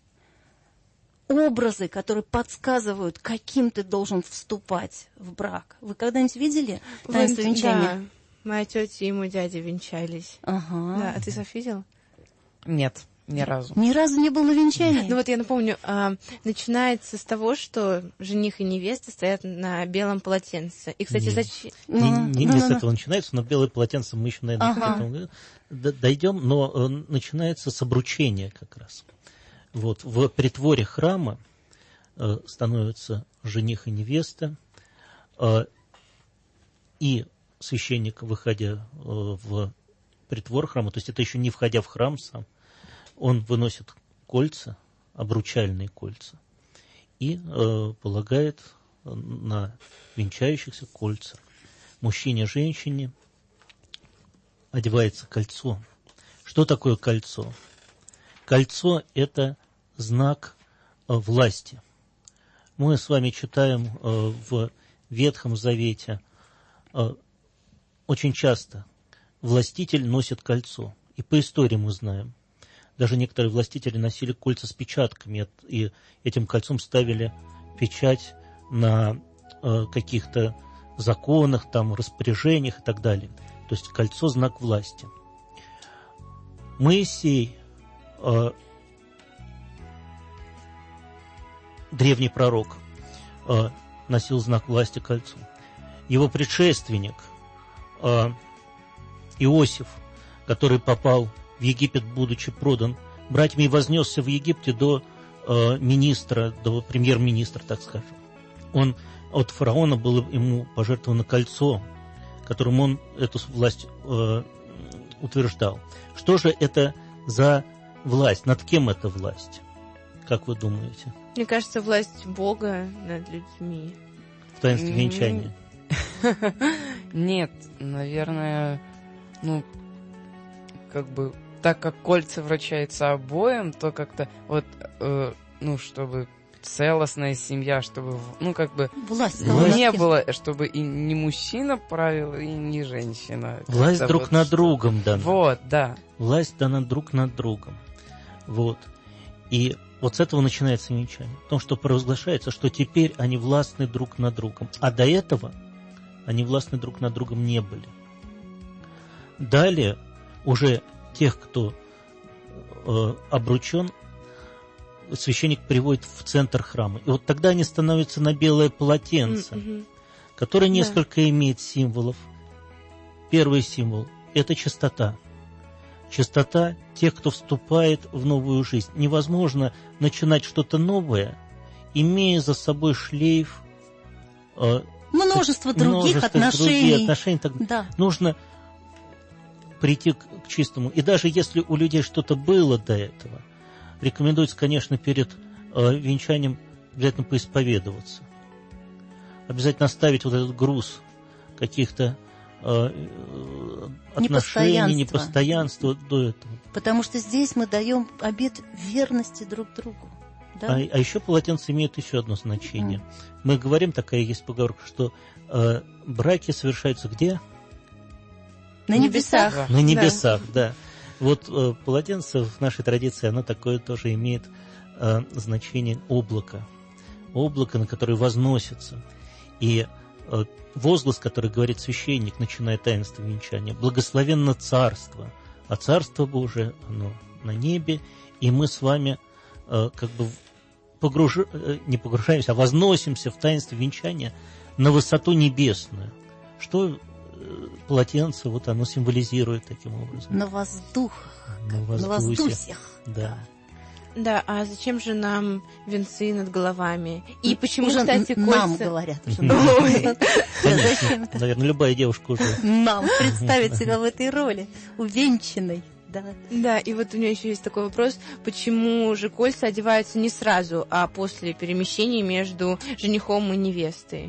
образы, которые подсказывают, каким ты должен вступать в брак. Вы когда-нибудь видели таинство Вы, венчания? Да, моя тетя и мой дядя венчались. Ага. Да, а ты, Софь, видела? Нет, ни разу. Ни разу не было венчания? Ну вот я напомню, а, начинается с того, что жених и невеста стоят на белом полотенце. И, кстати, зачем... Не, Ну, не, не ну, с ну, этого начинается, но белое полотенце мы еще, наверное, Ага. к этому д- дойдем, но э, начинается с обручения как раз. Вот, в притворе храма э, становятся жених и невеста, э, и священник, выходя э, в притвор храма, то есть это еще не входя в храм сам, он выносит кольца, обручальные кольца, и э, полагает на венчающихся кольца. Мужчине, женщине одевается кольцо. Что такое кольцо? Кольцо – это знак э, власти. Мы с вами читаем э, в Ветхом Завете э, очень часто властитель носит кольцо. И по истории мы знаем. Даже некоторые властители носили кольца с печатками, и этим кольцом ставили печать на э, каких-то законах, там, распоряжениях и так далее. То есть кольцо – знак власти. Моисей, э, древний пророк, э, носил знак власти кольцо. Его предшественник э, Иосиф, который попал в Египет, будучи продан братьями, и вознесся в Египте до э, министра, до премьер-министра, так скажем. Он от фараона было ему пожертвовано кольцо, которым он эту власть э, утверждал. Что же это за власть? Над кем эта власть? Как вы думаете? Мне кажется, власть Бога над людьми. В таинстве венчания. Нет, наверное, ну, как бы, так как кольца вручаются обоим, то как-то вот, э, ну, чтобы целостная семья, чтобы, ну, как бы, Власть. не власть. было, чтобы и не мужчина правил, и не женщина. Власть Как-то друг вот над что- другом дана. Вот, да. Власть дана друг над другом. Вот. И вот с этого начинается венчание. Потому что провозглашается, что теперь они властны друг над другом. А до этого они властны друг над другом не были. Далее уже тех, кто э, обручен, священник приводит в центр храма. И вот тогда они становятся на белое полотенце, М-м. которое Да. несколько имеет символов. Первый символ – это чистота. Чистота тех, кто вступает в новую жизнь. Невозможно начинать что-то новое, имея за собой шлейф э, Множество других множество отношений. других отношений. Так Да. нужно прийти к, к чистому. И даже если у людей что-то было до этого, рекомендуется, конечно, перед э, венчанием обязательно поисповедоваться. Обязательно оставить вот этот груз каких-то э, отношений, непостоянства до этого. Потому что здесь мы даем обет верности друг другу. Да? А, а еще полотенце имеет еще одно значение. Mm. Мы говорим, такая есть поговорка, что э, браки совершаются где? На небесах. На небесах, да. да. Вот э, полотенце в нашей традиции, оно такое тоже имеет э, значение облака. Облако, на которое возносится. И э, возглас, который говорит священник, начиная таинство венчания, благословенно царство. А царство Божие, оно на небе, и мы с вами э, как бы погруж... э, не погружаемся, а возносимся в таинство венчания на высоту небесную. Что полотенце, вот оно символизирует таким образом. На воздухах. На, на воздухах. Да. Да, а зачем же нам венцы над головами? И ну, почему, уже кстати, нам кольца... Нам говорят. Конечно, наверное, любая девушка уже... Нам представить себя в этой роли, увенчанной. Да. Да, и вот у меня еще есть такой вопрос, почему же кольца одеваются не сразу, а после перемещения между женихом и невестой?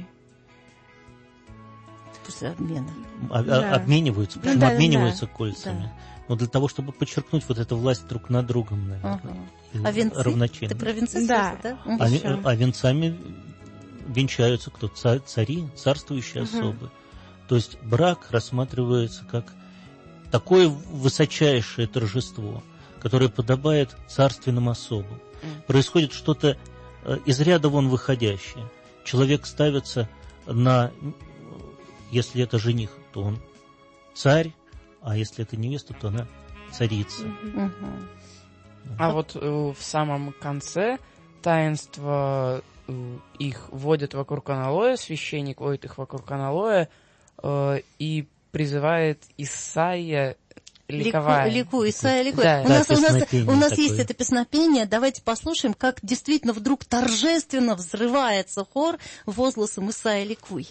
После обмена. А, да. Обмениваются, почему ну, да, обмениваются да, кольцами? Да. Но для того, чтобы подчеркнуть вот эту власть друг над другом, наверное. Ага. А венцы? Равночинно. Ты про венцы да. да? А, а венцами венчаются кто? Цари, царствующие угу. особы. То есть брак рассматривается как такое высочайшее торжество, которое подобает царственным особам. Mm. Происходит что-то из ряда вон выходящее. Человек ставится на... Если это жених, то он царь, а если это невеста, то она царица. Mm-hmm. А вот э, в самом конце таинства э, их водят вокруг аналоя, священник водит их вокруг аналоя э, и призывает Исаия ликовать. Лику, лику, Исаия ликует. Да. У нас, да, у нас, у нас такое. есть это песнопение. Давайте послушаем, как действительно вдруг торжественно взрывается хор возгласом «Исаия ликуй».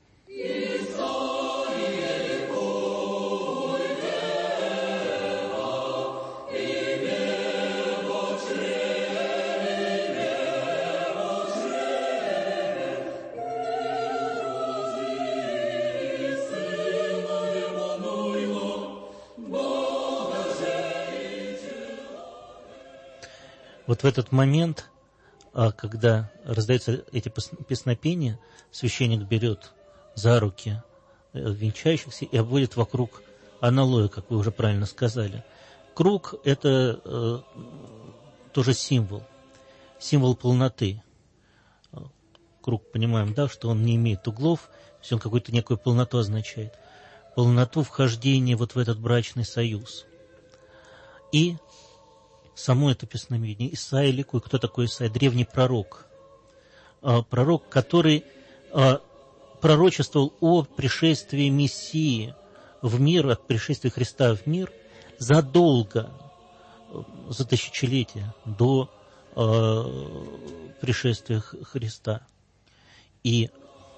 Вот в этот момент, когда раздаются эти песнопения, священник берет за руки венчающихся и обводит вокруг аналоя, как вы уже правильно сказали. Круг – это э, тоже символ, символ полноты. Круг, понимаем, да, что он не имеет углов, то есть он какую-то некую полноту означает. Полноту вхождения вот в этот брачный союз. И само это песнопение. Исаия ликуй. Кто такой Исаия? Древний пророк. А, пророк, который а, пророчествовал о пришествии Мессии в мир, от пришествия Христа в мир, задолго, за тысячелетия до а, пришествия Христа. И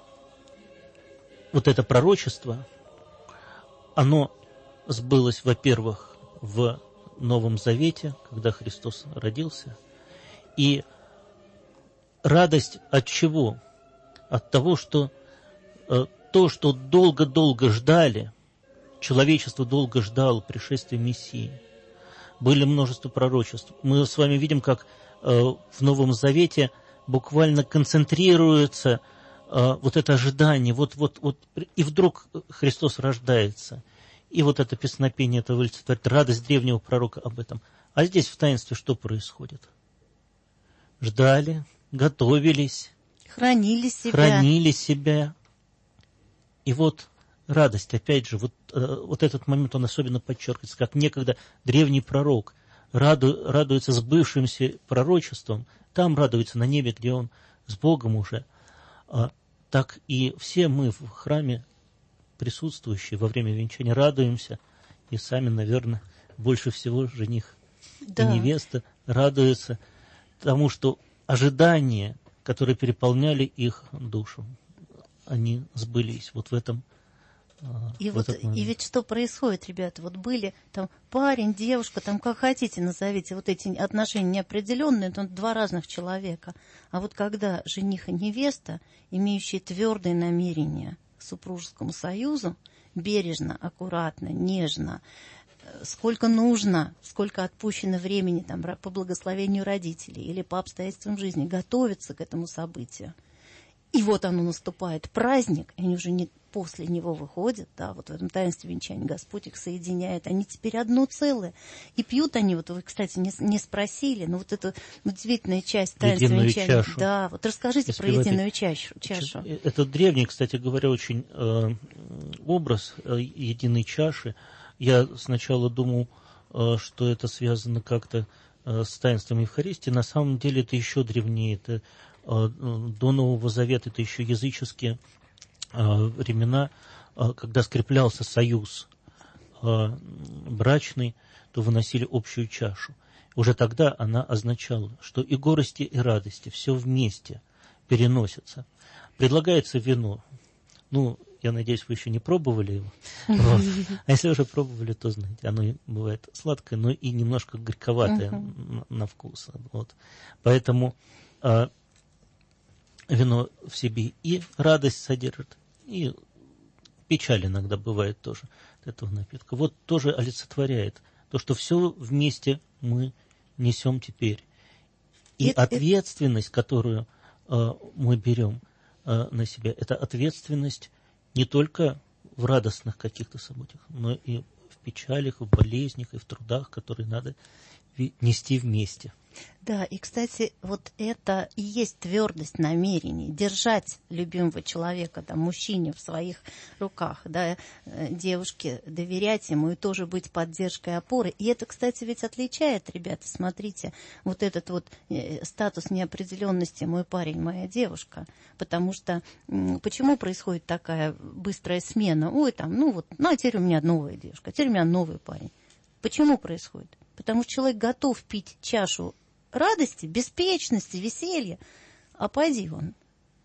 вот это пророчество, оно сбылось, во-первых, в Новом Завете, когда Христос родился. И радость от чего? От того, что э, то, что долго-долго ждали, человечество долго ждало пришествия Мессии. Были множество пророчеств. Мы с вами видим, как э, в Новом Завете буквально концентрируется э, вот это ожидание. Вот, вот, вот, и вдруг Христос рождается. И вот это песнопение, это олицетворяет радость древнего пророка об этом. А здесь в таинстве что происходит? Ждали, готовились. Хранили себя. Хранили себя. И вот радость, опять же, вот, вот этот момент, он особенно подчеркивается, как некогда древний пророк раду, радуется сбывшимся пророчеством, там радуется на небе, где он с Богом уже. А, так и все мы в храме, присутствующие во время венчания, радуемся, и сами, наверное, больше всего жених да. и невеста радуются тому, что ожидания, которые переполняли их душу, они сбылись вот в этом И, вот, и ведь что происходит, ребята? Вот были там парень, девушка, там как хотите назовите, вот эти отношения неопределенные, это два разных человека. А вот когда жених и невеста, имеющие твердые намерения к супружескому союзу, бережно, аккуратно, нежно, сколько нужно, сколько отпущено времени там, по благословению родителей или по обстоятельствам жизни, готовятся к этому событию. И вот оно наступает, праздник, и они уже не после него выходят, да, вот в этом таинстве венчания Господь их соединяет, они теперь одно целое. И пьют они, вот вы, кстати, не, не спросили, но вот эту удивительная часть таинства единую венчания. Чашу. Да, вот расскажите Если про единую чашу. чашу. Это древний, кстати говоря, очень э, образ э, единой чаши. Я сначала думал, э, что это связано как-то э, с таинством Евхаристии. На самом деле это еще древнее. Это э, до Нового Завета, это еще языческие э, времена, э, когда скреплялся союз э, брачный, то выносили общую чашу. Уже тогда она означала, что и горести, и радости все вместе переносятся. Предлагается вино. Ну, я надеюсь, вы еще не пробовали его. Вот. А если уже пробовали, то знаете, оно бывает сладкое, но и немножко горьковатое uh-huh. на, на вкус. Вот. Поэтому а, вино в себе и радость содержит, и печаль иногда бывает тоже от этого напитка. Вот тоже олицетворяет то, что все вместе мы несем теперь. И это, ответственность, это... которую а, мы берем а, на себя, это ответственность не только в радостных каких-то событиях, но и в печалях, в болезнях, и в трудах, которые надо нести вместе. Да, и, кстати, вот это и есть твердость намерений, держать любимого человека, да, мужчине в своих руках, да, девушке доверять ему и тоже быть поддержкой, опорой. И это, кстати, ведь отличает, ребята, смотрите, вот этот вот статус неопределенности «мой парень, моя девушка», потому что почему происходит такая быстрая смена? Ой, там, ну вот, ну а теперь у меня новая девушка, а теперь у меня новый парень. Почему происходит? Потому что человек готов пить чашу радости, беспечности, веселья, а поди он.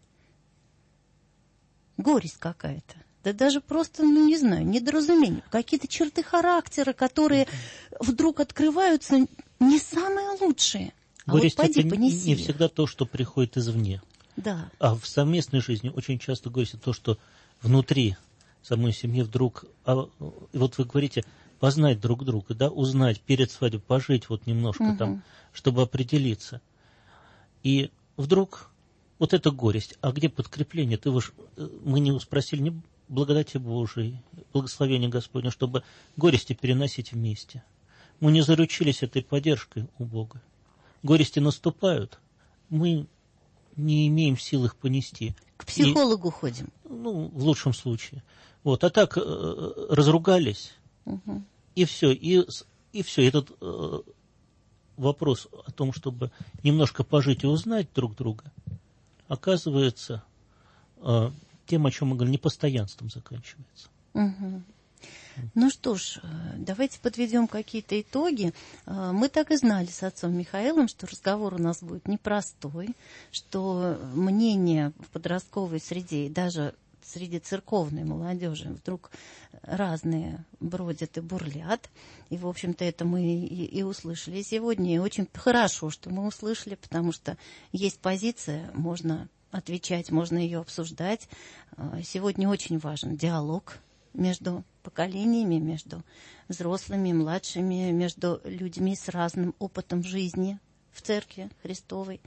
Горесть какая-то. Да даже просто, ну не знаю, недоразумение. Какие-то черты характера, которые вдруг открываются не самые лучшие. А горесть вот поди, это понеси не их. всегда то, что приходит извне. Да. А в совместной жизни очень часто горесть это то, что внутри самой семьи вдруг... А, вот вы говорите... познать друг друга, да, узнать перед свадьбой, пожить вот немножко uh-huh. там, чтобы определиться. И вдруг вот эта горесть, а где подкрепление? Ты уж, мы не спросили ни благодати Божией, благословения Господня, чтобы горести переносить вместе. Мы не заручились этой поддержкой у Бога. Горести наступают, мы не имеем сил их понести. К психологу И, ходим. Ну, в лучшем случае. Вот, а так разругались. Угу. И все, и, и все. Этот э, вопрос о том, чтобы немножко пожить и узнать друг друга, оказывается э, тем, о чем мы говорим, непостоянством заканчивается. Угу. Ну что ж, давайте подведем какие-то итоги. Мы так и знали с отцом Михаилом, что разговор у нас будет непростой, что мнения в подростковой среде и даже среди церковной молодежи вдруг разные бродят и бурлят. И, в общем-то, это мы и, и услышали сегодня. И очень хорошо, что мы услышали, потому что есть позиция, можно отвечать, можно ее обсуждать. Сегодня очень важен диалог между поколениями, между взрослыми, младшими, между людьми с разным опытом жизни в Церкви Христовой.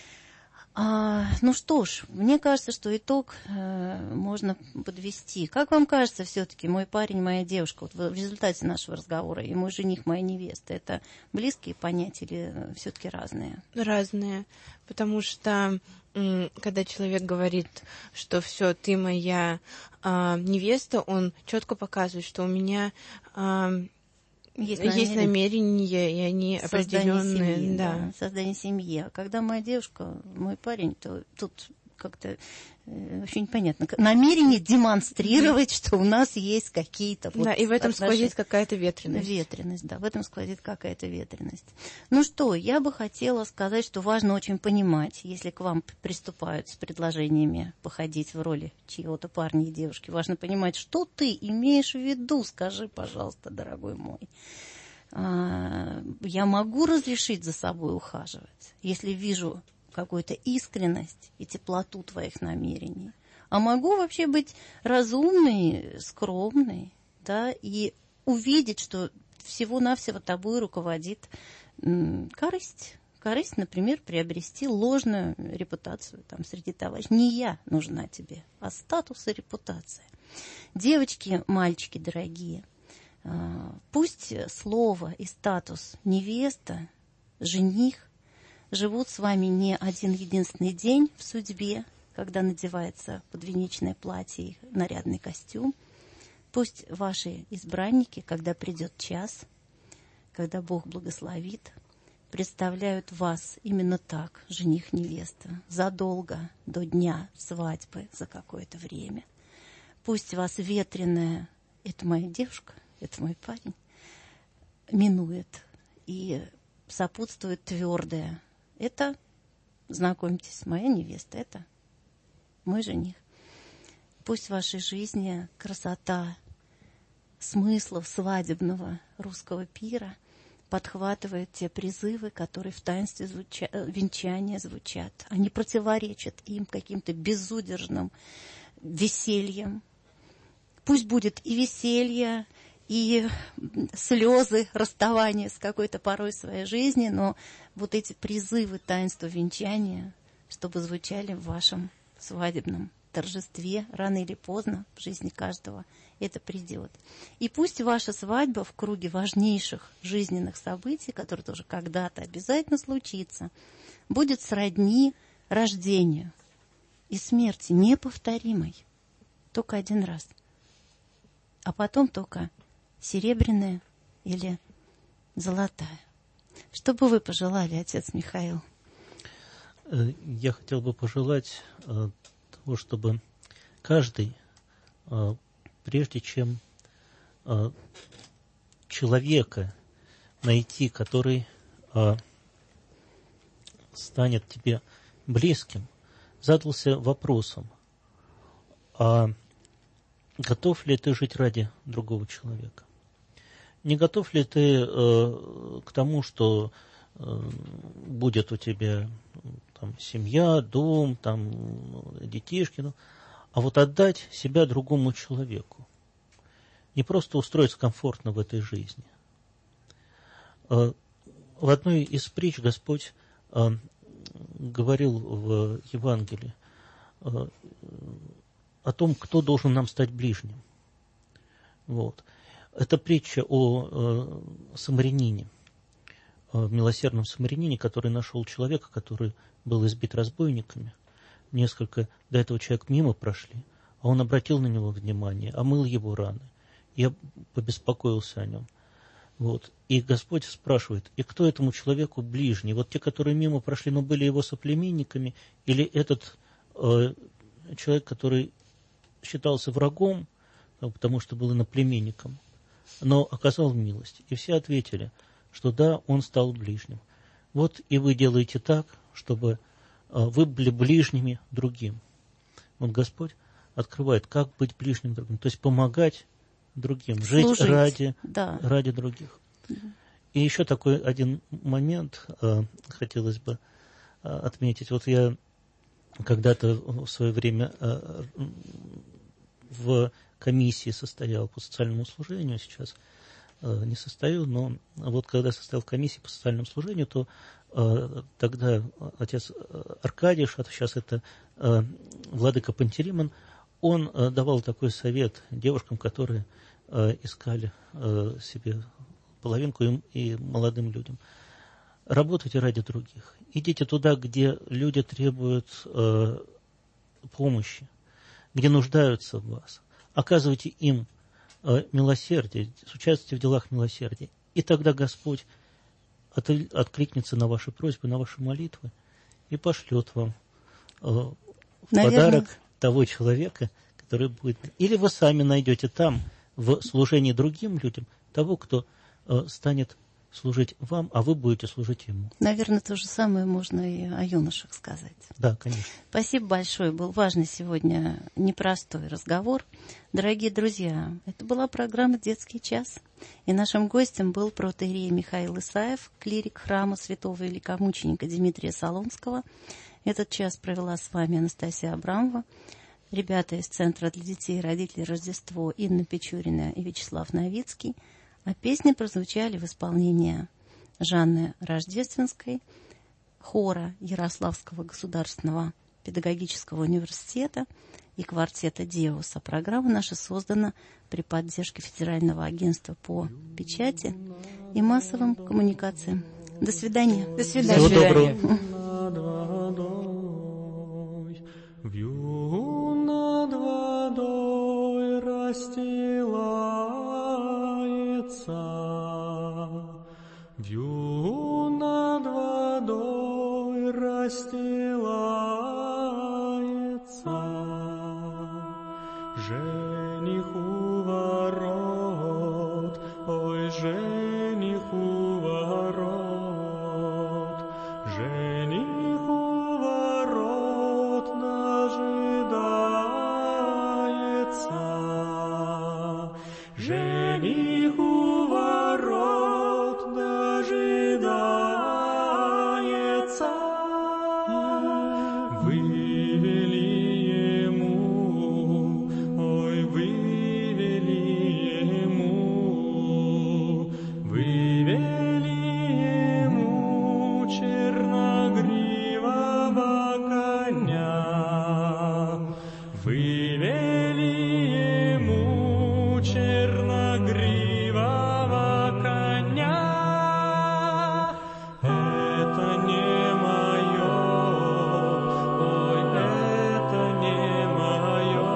А, ну что ж, мне кажется, что итог э, можно подвести. Как вам кажется, все-таки мой парень, моя девушка, вот в, в результате нашего разговора, и мой жених, моя невеста, это близкие понятия или все-таки разные? Разные, потому что м, когда человек говорит, что все, ты моя э, невеста, он четко показывает, что у меня э, Есть, есть намерения, и они создание определенные. Семьи, да. Да, создание семьи. А когда моя девушка, мой парень, то тут как-то очень непонятно. Намерение демонстрировать, что у нас есть какие-то... Вот да, и в этом отношения. сквозит какая-то ветреность. Ветреность, да, в этом сквозит какая-то ветреность. Ну что, я бы хотела сказать, что важно очень понимать, если к вам приступают с предложениями походить в роли чьего-то парня и девушки, важно понимать, что ты имеешь в виду, скажи, пожалуйста, дорогой мой. Я могу разрешить за собой ухаживать, если вижу какую-то искренность и теплоту твоих намерений. А могу вообще быть разумной, скромной, да, и увидеть, что всего-навсего тобой руководит м, корысть. Корысть, например, приобрести ложную репутацию там, среди товарищей. Не я нужна тебе, а статус и репутация. Девочки, мальчики дорогие, пусть слово и статус невеста, жених живут с вами не один единственный день в судьбе, когда надевается подвенечное платье и нарядный костюм. Пусть ваши избранники, когда придет час, когда Бог благословит, представляют вас именно так, жених-невеста, задолго до дня свадьбы, за какое-то время. Пусть вас ветреная, это моя девушка, это мой парень, минует и сопутствует твердое. Это, знакомьтесь, моя невеста, это мой жених. Пусть в вашей жизни красота смыслов свадебного русского пира подхватывает те призывы, которые в таинстве звуча... венчания звучат. Они противоречат им каким-то безудержным весельем. Пусть будет и веселье, и слезы расставания с какой-то порой своей жизни, но вот эти призывы таинства венчания, чтобы звучали в вашем свадебном торжестве, рано или поздно в жизни каждого это придет. И пусть ваша свадьба в круге важнейших жизненных событий, которые тоже когда-то обязательно случится, будет сродни рождению и смерти неповторимой только один раз, а потом только серебряная или золотая. Что бы вы пожелали, отец Михаил? Я хотел бы пожелать э, того, чтобы каждый, э, прежде чем э, человека найти, который э, станет тебе близким, задался вопросом, а готов ли ты жить ради другого человека? Не готов ли ты э, к тому, что э, будет у тебя там, семья, дом, там, детишки, ну, а вот отдать себя другому человеку? Не просто устроиться комфортно в этой жизни. Э, в одной из притч Господь э, говорил в Евангелии э, о том, кто должен нам стать ближним. Вот. Это притча о э, самарянине, о милосердном самарянине, который нашел человека, который был избит разбойниками. Несколько до этого человек мимо прошли, а он обратил на него внимание, омыл его раны. Я побеспокоился о нем. Вот. И Господь спрашивает, и кто этому человеку ближний? Вот те, которые мимо прошли, но были его соплеменниками, или этот э, человек, который считался врагом, потому что был иноплеменником, но оказал милость. И все ответили, что да, он стал ближним. Вот и вы делаете так, чтобы вы были ближними другим. Вот Господь открывает, как быть ближним другим. То есть помогать другим, служить, жить ради, да. ради других. И еще такой один момент э, хотелось бы э, отметить. Вот я когда-то в свое время э, в комиссии состоял по социальному служению, сейчас э, не состою, но вот когда состоял в комиссии по социальному служению, то э, тогда отец Аркадий, а сейчас это э, владыка Пантелеймон, он э, давал такой совет девушкам, которые э, искали э, себе половинку им и молодым людям. Работайте ради других. Идите туда, где люди требуют э, помощи, где нуждаются в вас. Оказывайте им э, милосердие, участвуйте в делах милосердия. И тогда Господь от, откликнется на ваши просьбы, на ваши молитвы и пошлет вам э, Наверное... подарок того человека, который будет... Или вы сами найдете там, в служении другим людям, того, кто э, станет служить вам, а вы будете служить ему. Наверное, то же самое можно и о юношах сказать. Да, конечно. Спасибо большое. Был важный сегодня непростой разговор. Дорогие друзья, это была программа «Детский час». И нашим гостем был протоиерей Михаил Исаев, клирик храма святого великомученика Дмитрия Солонского. Этот час провела с вами Анастасия Абрамова. Ребята из Центра для детей и родителей Рождество Инна Печурина и Вячеслав Новицкий. А песни прозвучали в исполнении Жанны Рождественской, хора Ярославского государственного педагогического университета и квартета «Деус». А программа наша создана при поддержке Федерального агентства по печати и массовым коммуникациям. До свидания. До свидания. Всего доброго. Над водой расстилается, вью над водой расстилается, жених у ворот, ой, жених у ворот, жених у ворот дожидается, жених у ворот дожидается. Вывели ему, ой, вывели ему, вывели ему черногривого коня, вывели ему черногривого коня. Это не мое, ой, это не мое,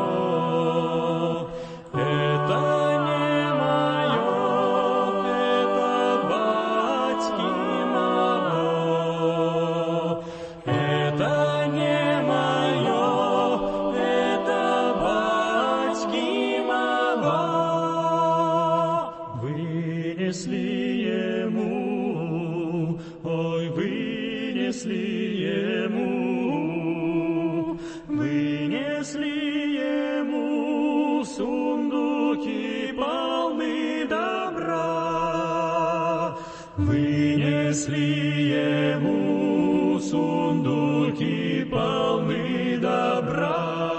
это не мое, это батьки моего, это не мое, это батьки моего. Вынесли ему, ой, вынесли ему, вынесли ему сундуки полны добра, вынесли ему сундуки полны добра.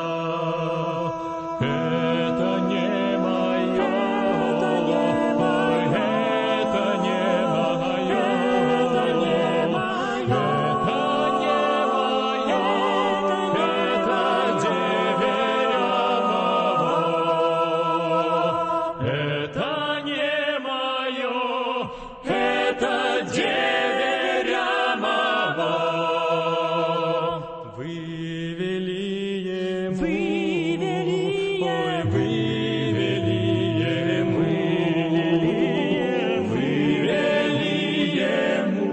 Это не мое, это не мое, это не мое, это не мое, это деверя моего, это не мое, это деверя моего. Вывели ему, ой, вывели ему, вывели ему.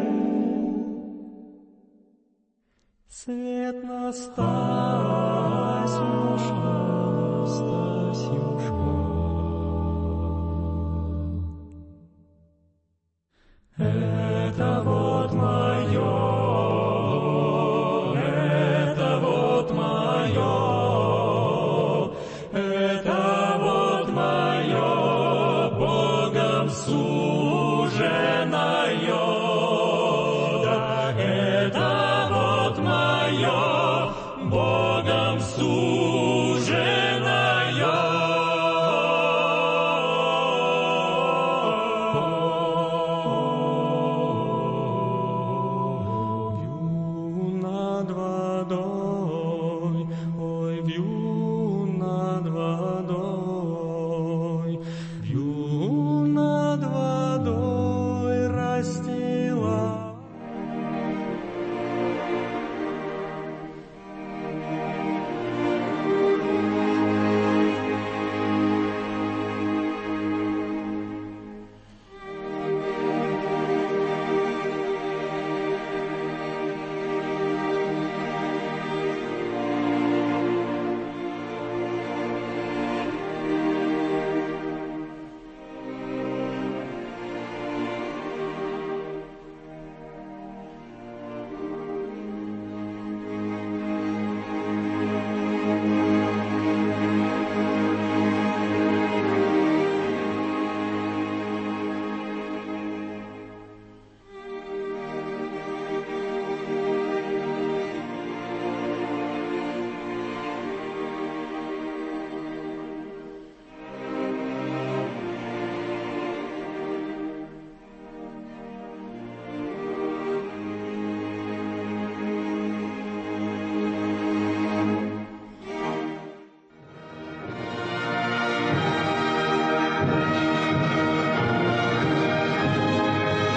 Свет Настасюшка, Настасюшка. Это вот мое, это вот мое, это вот мое, Богом суженое, да, это вот мое, Богом суженое.